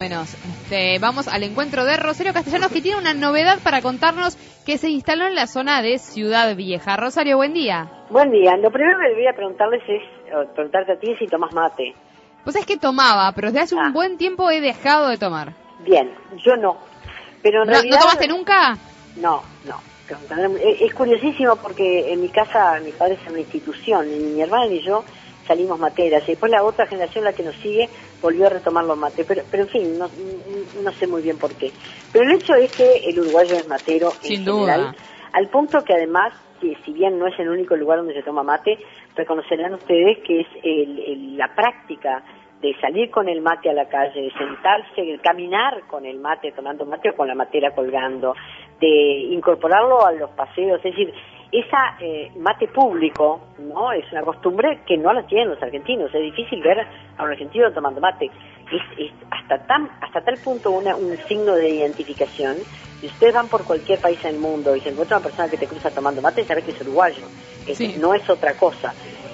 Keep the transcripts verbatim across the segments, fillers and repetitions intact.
Bueno, este, vamos al encuentro de Rosario Castellanos, que tiene una novedad para contarnos, que se instaló en la zona de Ciudad Vieja. Rosario, buen día. Buen día. Lo primero que voy a preguntarles es, o preguntarte a ti, es si tomás mate. Pues es que tomaba, pero desde hace Ah. un buen tiempo he dejado de tomar. Bien, yo no. Pero en ¿No, realidad, ¿No tomaste nunca? No, no. Es curiosísimo porque en mi casa mi padre es una institución, y mi hermana y yo salimos materas, y después la otra generación, la que nos sigue, volvió a retomar los mates, pero, pero en fin, no, no sé muy bien por qué. Pero el hecho es que el uruguayo es matero en Sin general, duda. al punto que además, que si bien no es el único lugar donde se toma mate, reconocerán ustedes que es el, el, la práctica de salir con el mate a la calle, de sentarse, de caminar con el mate, tomando mate o con la matera colgando, de incorporarlo a los paseos, es decir, esa eh, mate público, ¿no? Es una costumbre que no la tienen los argentinos. Es difícil ver a un argentino tomando mate. Es, es hasta tan hasta tal punto una, un signo de identificación. Si ustedes van por cualquier país del mundo y se encuentra una persona que te cruza tomando mate, sabe que es uruguayo. Es, Sí. No es otra cosa.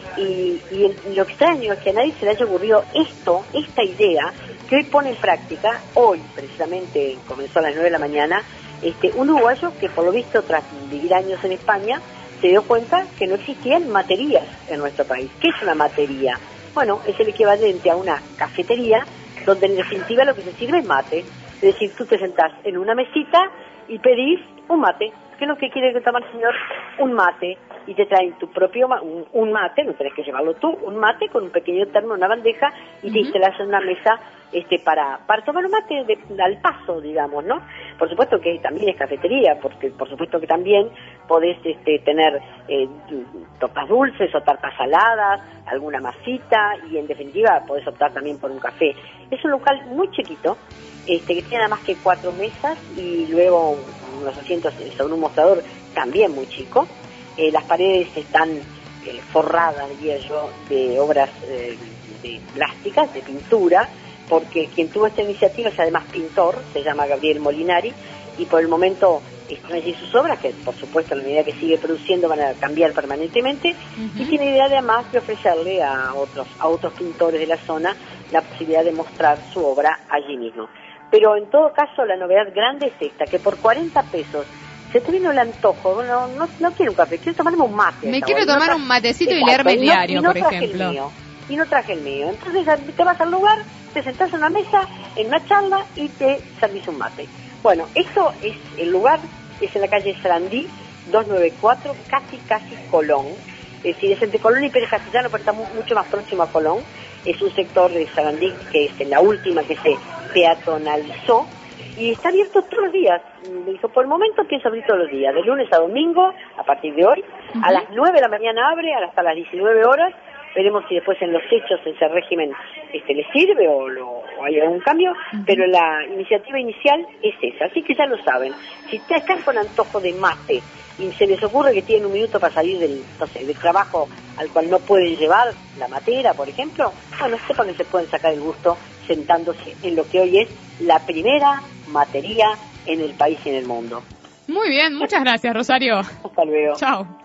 Y, y el, lo extraño es que a nadie se le haya ocurrido esto, esta idea, que hoy pone en práctica, hoy precisamente comenzó a las nueve de la mañana, Este, un uruguayo que por lo visto tras vivir años en España se dio cuenta que no existían materías en nuestro país. ¿Qué es una matería? Bueno, es el equivalente a una cafetería donde en definitiva lo que se sirve es mate. Es decir, tú te sentás en una mesita y pedís un mate. ¿Qué es lo que quiere tomar el señor? Un mate. Y te traen tu propio ma un, un mate, no tenés que llevarlo tú, un mate con un pequeño termo, una bandeja, y uh-huh. te instalas en una mesa este para para tomar un mate de, al paso, digamos, ¿no? Por supuesto que también es cafetería, porque por supuesto que también podés este, tener eh, tortas dulces o tartas saladas, alguna masita, y en definitiva podés optar también por un café. Es un local muy chiquito, este que tiene nada más que cuatro mesas y luego unos asientos sobre un mostrador también muy chico. Eh, las paredes están eh, forradas, diría yo, de obras eh, de plásticas, de pintura, porque quien tuvo esta iniciativa es además pintor, se llama Gabriel Molinari, y por el momento están allí sus obras, que por supuesto a la medida que sigue produciendo van a cambiar permanentemente, uh-huh. y tiene idea además de ofrecerle a otros, a otros pintores de la zona la posibilidad de mostrar su obra allí mismo. Pero en todo caso la novedad grande es esta, que por cuarenta pesos se te vino el antojo, bueno, no, no quiero un café, quiero tomarme un mate. Me quiero tomar no un matecito y leerme el diario, y no, y no por traje ejemplo. El mío, y no traje el mío. Entonces te vas al lugar, te sentás en una mesa, en una charla y te servís un mate. Bueno, eso es el lugar, es en la calle Sarandí, doscientos noventa y cuatro, casi, casi Colón. Es decir, es entre Colón y Pérez Castellano, pero está mucho más próximo a Colón. Es un sector de Sarandí que es la última que se peatonalizó. Y está abierto todos los días. Me dijo, por el momento empieza a abrir todos los días, de lunes a domingo, a partir de hoy. Uh-huh. A las nueve de la mañana abre, hasta las diecinueve horas. Veremos si después en los hechos ese régimen este le sirve o, lo, o hay algún cambio. Uh-huh. Pero la iniciativa inicial es esa, así que ya lo saben. Si están con antojo de mate y se les ocurre que tienen un minuto para salir del, no sé, del trabajo al cual no pueden llevar la matera, por ejemplo, bueno, sepan que se pueden sacar el gusto sentándose en lo que hoy es la primera matería en el país y en el mundo. Muy bien, muchas gracias, Rosario. Hasta luego. Chao.